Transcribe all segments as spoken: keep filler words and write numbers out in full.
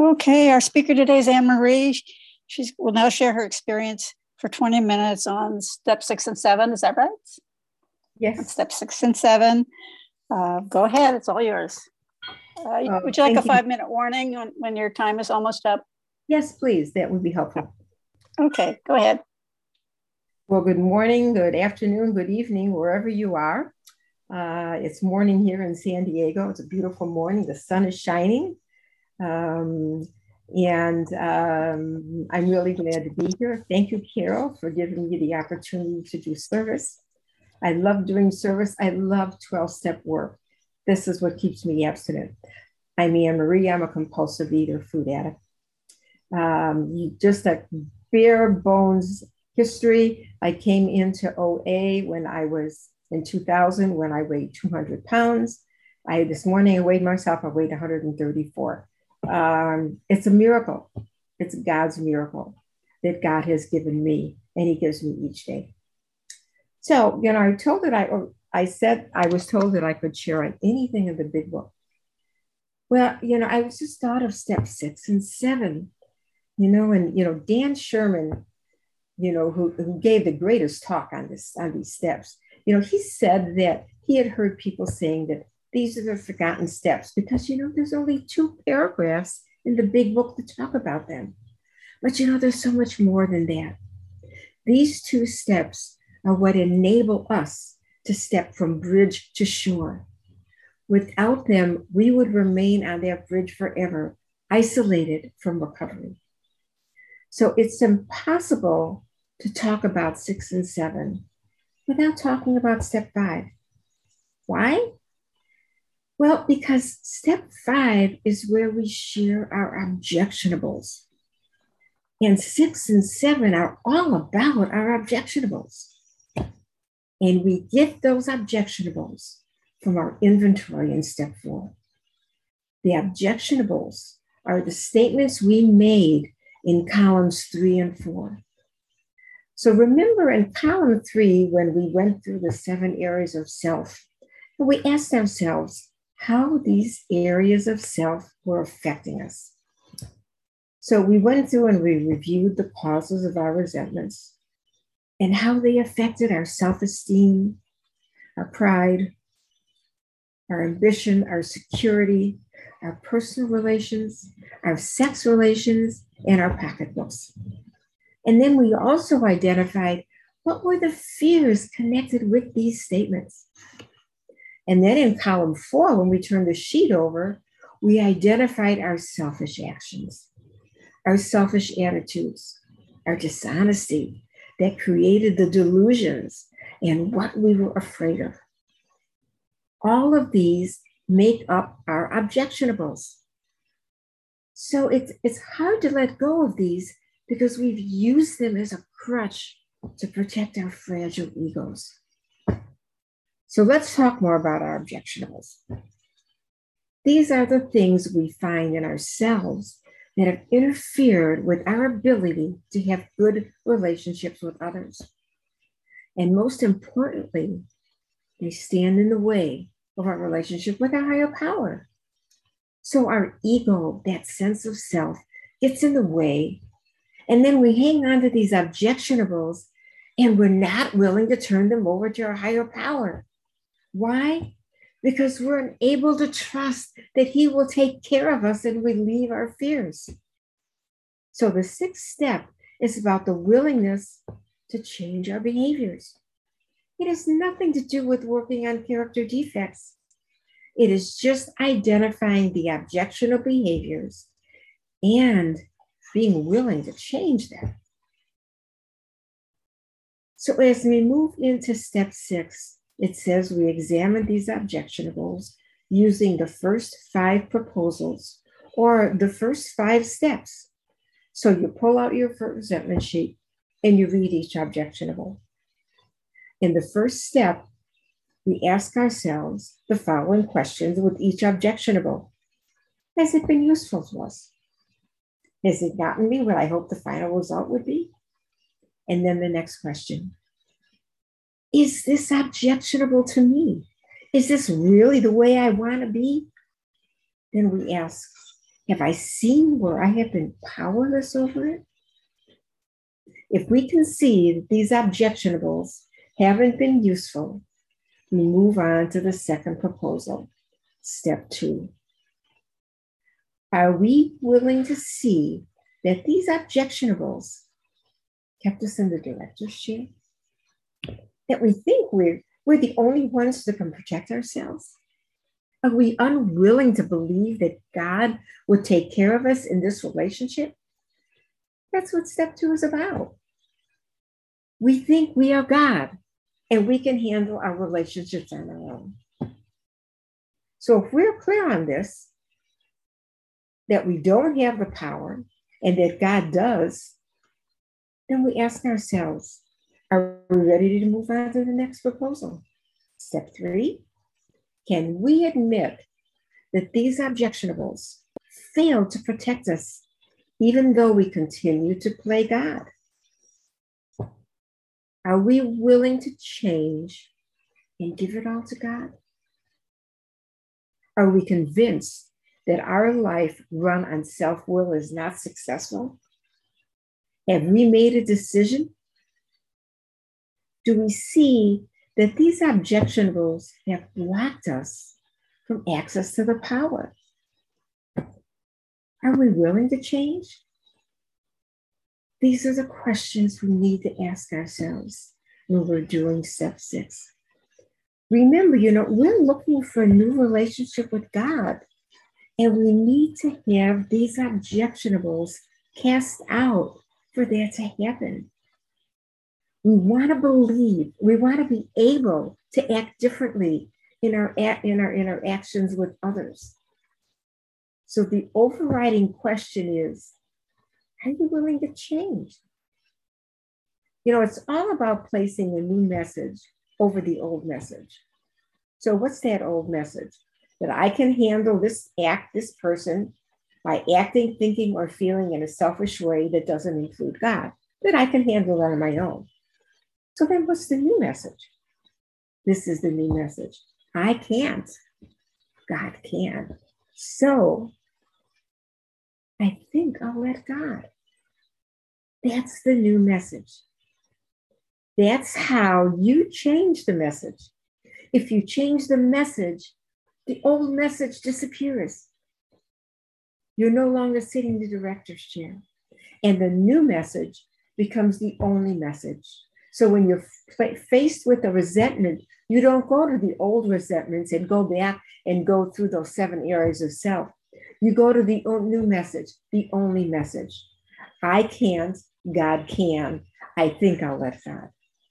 Okay, our speaker today is Anne Marie. She will now share her experience for twenty minutes on step six and seven. Is that right? Yes. On step six and seven. Uh, go ahead, it's all yours. Uh, Oh, would you like a thank you. five minute warning when, when your time is almost up? Yes, please. That would be helpful. Okay, go ahead. Well, good morning, good afternoon, good evening, wherever you are. Uh, it's morning here in San Diego. It's a beautiful morning. The sun is shining. Um, and um, I'm really glad to be here. Thank you, Carol, for giving me the opportunity to do service. I love doing service. I love twelve-step work. This is what keeps me abstinent. I'm Anne Marie. I'm a compulsive eater, food addict. Um, just a bare bones history. I came into O A when I was in two thousand, when I weighed two hundred pounds. I this morning I weighed myself, I weighed one hundred thirty-four. Um, it's a miracle. It's God's miracle that God has given me, and He gives me each day. So, you know, I told that I, or I said I was told that I could share on anything in the big book. Well, you know, I was just thought of step six and seven, you know, and, you know, Dan Sherman, you know, who, who gave the greatest talk on this, on these steps, you know, he said that he had heard people saying that these are the forgotten steps because, you know, there's only two paragraphs in the big book to talk about them. But, you know, there's so much more than that. These two steps are what enable us to step from bridge to shore. Without them, we would remain on that bridge forever, isolated from recovery. So it's impossible to talk about six and seven without talking about step five. Why? Well, because step five is where we share our objectionables. And six and seven are all about our objectionables. And we get those objectionables from our inventory in step four. The objectionables are the statements we made in columns three and four. So remember in column three, when we went through the seven areas of self, we asked ourselves how these areas of self were affecting us. So we went through and we reviewed the causes of our resentments and how they affected our self-esteem, our pride, our ambition, our security, our personal relations, our sex relations, and our pocketbooks. And then we also identified what were the fears connected with these statements. And then in column four, when we turned the sheet over, we identified our selfish actions, our selfish attitudes, our dishonesty that created the delusions and what we were afraid of. All of these make up our objectionables. So it's, it's hard to let go of these because we've used them as a crutch to protect our fragile egos. So let's talk more about our objectionables. These are the things we find in ourselves that have interfered with our ability to have good relationships with others. And most importantly, they stand in the way of our relationship with our higher power. So our ego, that sense of self, gets in the way. And then we hang on to these objectionables and we're not willing to turn them over to our higher power. Why? Because we're unable to trust that He will take care of us and relieve our fears. So the sixth step is about the willingness to change our behaviors. It has nothing to do with working on character defects. It is just identifying the objectionable behaviors and being willing to change them. So as we move into step six, it says we examine these objectionables using the first five proposals or the first five steps. So you pull out your resentment sheet and you read each objectionable. In the first step, we ask ourselves the following questions with each objectionable. Has it been useful to us? Has it gotten me what I hope the final result would be? And then the next question. Is this objectionable to me? Is this really the way I want to be? Then we ask, Have I seen where I have been powerless over it? If we can see that these objectionables haven't been useful, we move on to the second proposal, step two. Are we willing to see that these objectionables kept us in the director's chair? That we think we're, we're the only ones that can protect ourselves? Are we unwilling to believe that God would take care of us in this relationship? That's what step two is about. We think we are God and we can handle our relationships on our own. So if we're clear on this, that we don't have the power and that God does, then we ask ourselves, are we ready to move on to the next proposal? Step three, can we admit that these objectionables fail to protect us even though we continue to play God? Are we willing to change and give it all to God? Are we convinced that our life run on self-will is not successful? Have we made a decision? Do we see that these objectionables have blocked us from access to the power? Are we willing to change? These are the questions we need to ask ourselves when we're doing step six. Remember, you know, we're looking for a new relationship with God, and we need to have these objectionables cast out for that to happen. We want to believe, we want to be able to act differently in our, in our interactions with others. So the overriding question is, are you willing to change? You know, it's all about placing a new message over the old message. So what's that old message? That I can handle this act, this person, by acting, thinking, or feeling in a selfish way that doesn't include God, that I can handle that on my own. So then what's the new message? This is the new message. I can't. God can. So I think I'll let God. That's the new message. That's how you change the message. If you change the message, the old message disappears. You're no longer sitting in the director's chair. And the new message becomes the only message. So when you're f- faced with a resentment, you don't go to the old resentments and go back and go through those seven areas of self. You go to the new message, the only message. I can't, God can. I think I'll let God.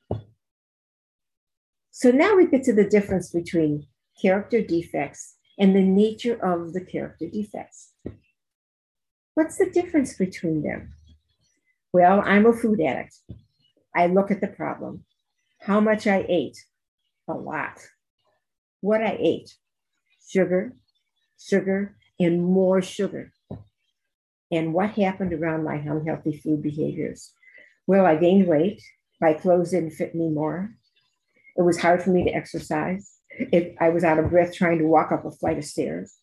So now we get to the difference between character defects and the nature of the character defects. What's the difference between them? Well, I'm a food addict. I look at the problem. How much I ate? A lot. What I ate? Sugar, sugar, and more sugar. And what happened around my unhealthy food behaviors? Well, I gained weight. My clothes didn't fit me more. It was hard for me to exercise. It, I was out of breath trying to walk up a flight of stairs.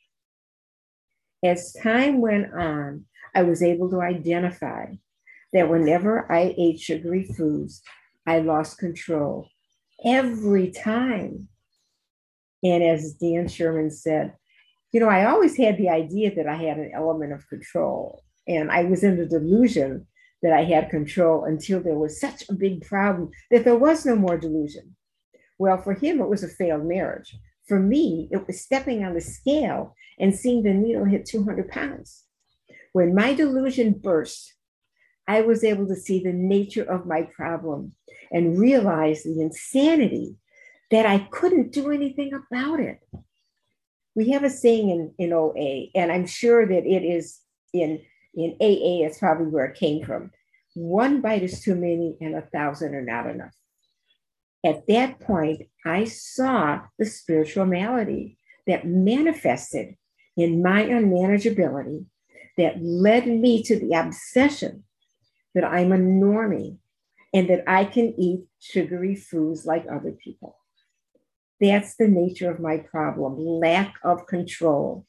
As time went on, I was able to identify that whenever I ate sugary foods, I lost control every time. And as Dan Sherman said, you know, I always had the idea that I had an element of control, and I was in the delusion that I had control until there was such a big problem that there was no more delusion. Well, for him, it was a failed marriage. For me, it was stepping on the scale and seeing the needle hit two hundred pounds. When my delusion burst, I was able to see the nature of my problem and realize the insanity that I couldn't do anything about it. We have a saying in, in O A, and I'm sure that it is in, in A A, it's probably where it came from. One bite is too many and a thousand are not enough. At that point, I saw the spiritual malady that manifested in my unmanageability that led me to the obsession that I'm a normie and that I can eat sugary foods like other people. That's the nature of my problem, lack of control.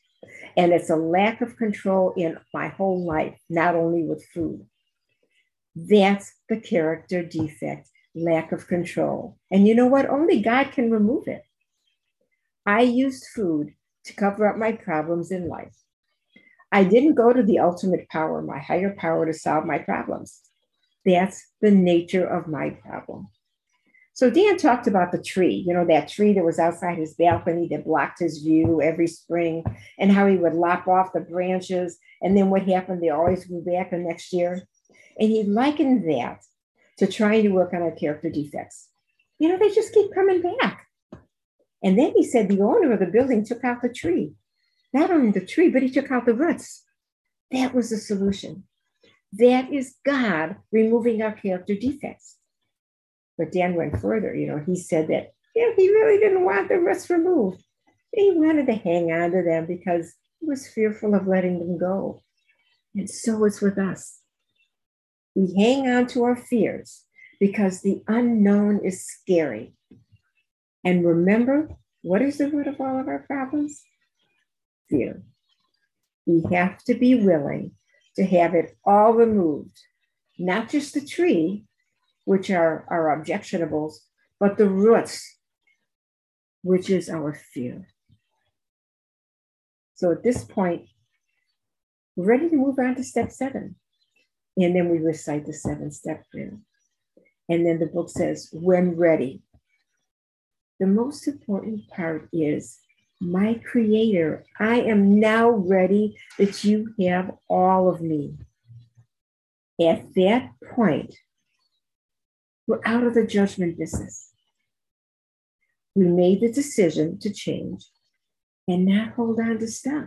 And it's a lack of control in my whole life, not only with food. That's the character defect, lack of control. And you know what? Only God can remove it. I used food to cover up my problems in life. I didn't go to the ultimate power, my higher power, to solve my problems. That's the nature of my problem. So Dan talked about the tree, you know, that tree that was outside his balcony that blocked his view every spring, and how he would lop off the branches. And then what happened? They always grew back the next year. And he likened that to trying to work on our character defects. You know, they just keep coming back. And then he said the owner of the building took out the tree. Not only the tree, but he took out the roots. That was the solution. That is God removing our character defects. But Dan went further. You know, he said that, you know, he really didn't want the roots removed. He wanted to hang on to them because he was fearful of letting them go. And so it's with us. We hang on to our fears because the unknown is scary. And remember, what is the root of all of our problems? Fear. We have to be willing to have it all removed, not just the tree, which are our objectionables, but the roots, which is our fear. So at this point, we're ready to move on to step seven. And then we recite the seven-step prayer. And then the book says, when ready. The most important part is, my Creator, I am now ready that you have all of me. At that point, we're out of the judgment business. We made the decision to change and not hold on to stuff.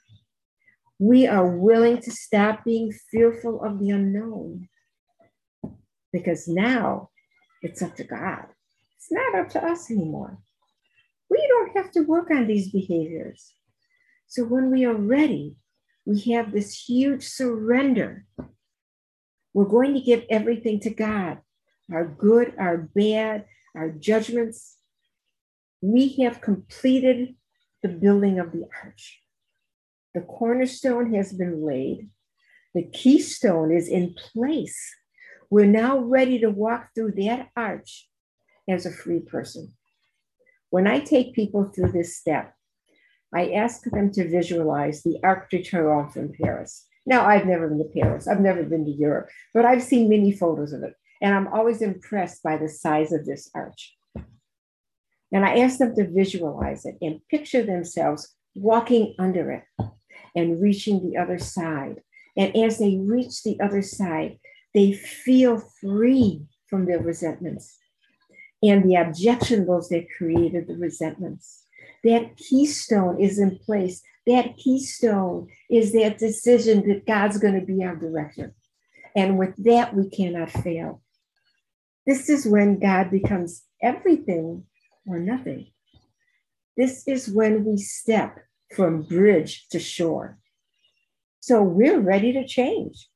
We are willing to stop being fearful of the unknown, because now it's up to God. It's not up to us anymore. We don't have to work on these behaviors. So when we are ready, we have this huge surrender. We're going to give everything to God, our good, our bad, our judgments. We have completed the building of the arch. The cornerstone has been laid. The keystone is in place. We're now ready to walk through that arch as a free person. When I take people through this step, I ask them to visualize the Arc de Triomphe in Paris. Now, I've never been to Paris. I've never been to Europe, but I've seen many photos of it. And I'm always impressed by the size of this arch. And I ask them to visualize it and picture themselves walking under it and reaching the other side. And as they reach the other side, they feel free from their resentments and the objectionables that created the resentments. That keystone is in place. That keystone is that decision that God's going to be our director. And with that, we cannot fail. This is when God becomes everything or nothing. This is when we step from bridge to shore. So we're ready to change.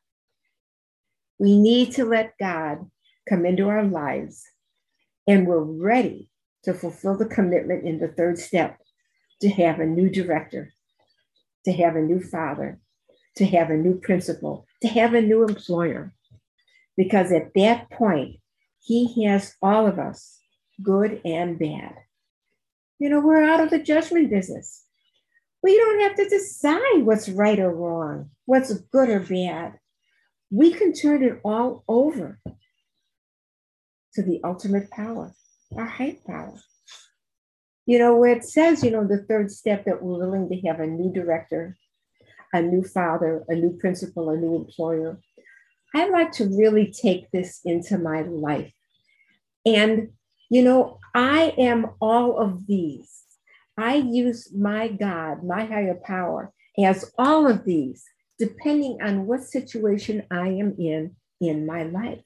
We need to let God come into our lives, and we're ready to fulfill the commitment in the third step, to have a new director, to have a new father, to have a new principal, to have a new employer. Because at that point, he has all of us, good and bad. You know, we're out of the judgment business. We don't have to decide what's right or wrong, what's good or bad. We can turn it all over to the ultimate power, our high power. You know, where it says, you know, the third step, that we're willing to have a new director, a new father, a new principal, a new employer. I like to really take this into my life. And, you know, I am all of these. I use my God, my higher power, as all of these, depending on what situation I am in in my life.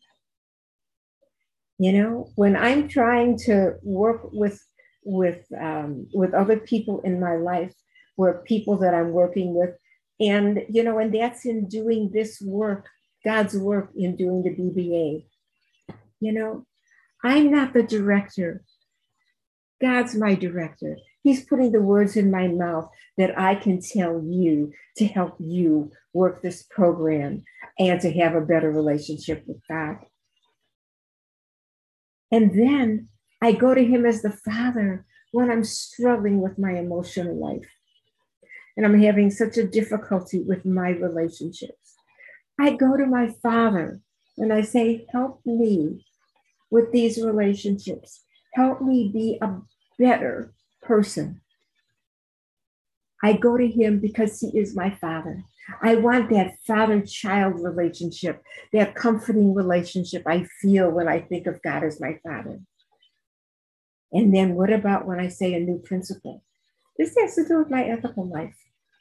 You know, when I'm trying to work with with um, with other people in my life, where people that I'm working with, and you know, and that's in doing this work, God's work in doing the B B A. You know, I'm not the director. God's my director. He's putting the words in my mouth that I can tell you to help you work this program and to have a better relationship with God. And then I go to him as the Father when I'm struggling with my emotional life and I'm having such a difficulty with my relationships. I go to my Father and I say, help me with these relationships. Help me be a better person. I go to him because he is my Father. I want that father-child relationship, that comforting relationship I feel when I think of God as my Father. And then what about when I say a new principle? This has to do with my ethical life.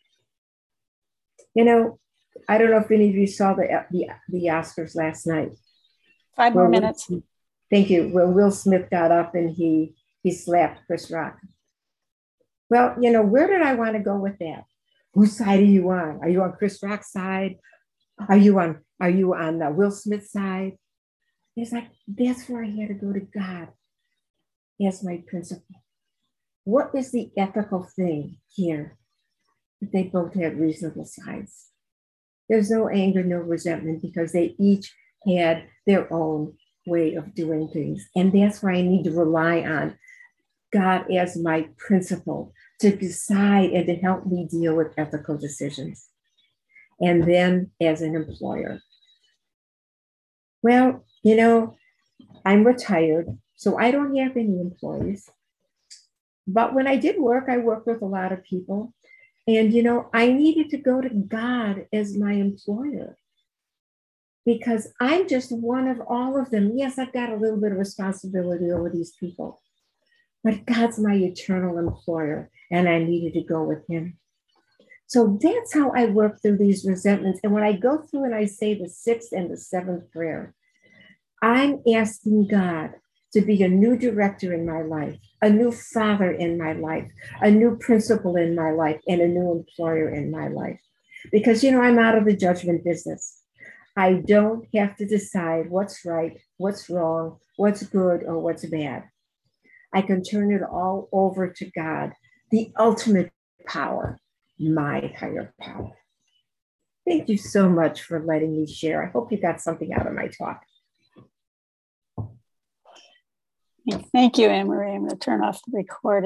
You know, I don't know if any of you saw the, the, the Oscars last night. Five more minutes. Will, thank you. Where Will Smith got up and he, he slapped Chris Rock. Well, you know, where did I want to go with that? Whose side are you on? Are you on Chris Rock's side? Are you on, are you on the Will Smith side? It's like, that's where I had to go to God as my principle. What is the ethical thing here? They both had reasonable sides. There's no anger, no resentment, because they each had their own way of doing things. And that's where I need to rely on God as my principle to decide and to help me deal with ethical decisions. And then as an employer. Well, you know, I'm retired, so I don't have any employees. But when I did work, I worked with a lot of people. And, you know, I needed to go to God as my employer because I'm just one of all of them. Yes, I've got a little bit of responsibility over these people, but God's my eternal employer, and I needed to go with him. So that's how I work through these resentments. And when I go through and I say the sixth and the seventh prayer, I'm asking God to be a new director in my life, a new father in my life, a new principal in my life, and a new employer in my life. Because, you know, I'm out of the judgment business. I don't have to decide what's right, what's wrong, what's good, or what's bad. I can turn it all over to God, the ultimate power, my higher power. Thank you so much for letting me share. I hope you got something out of my talk. Thank you, Anne Marie. I'm going to turn off the recording.